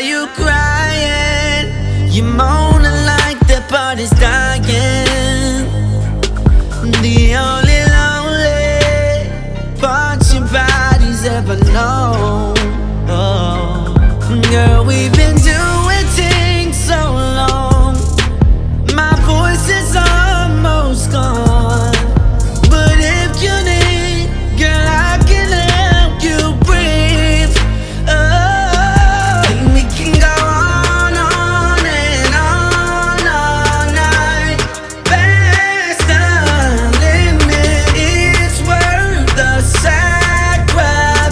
are you crying? You're moaning like the party's dying. The only lonely part your body's ever known. Oh, girl, we've been doing things so long. My voice is almost gone, but if you need, girl, I can help you breathe. Oh, and we can go on and on all night. Past the limit, it's worth the sacrifice.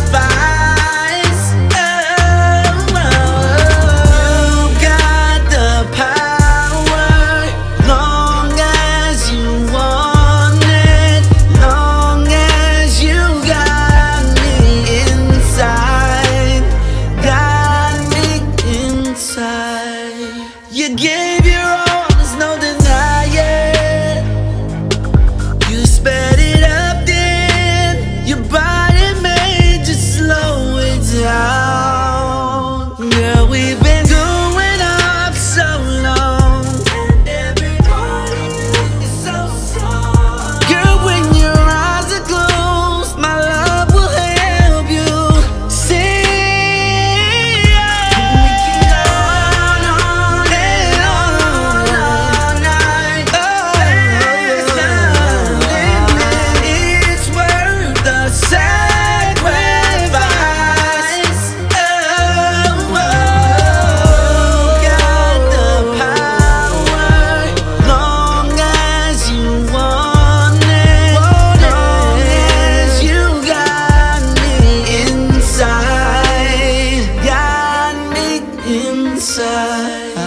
Oh, you got the power, long as you want it, long as you got me inside, got me inside. You gave your all, there's no denying. You sped it up then, your body made you slow it down. Girl, we've been going up so long, and everybody is so strong. Girl, when your eyes are closed, my love will help you see. We can go on and on all night. Past the limit, it's worth the sacrifice. Oh, got the power, long as you want it, long as you got me inside, got me inside.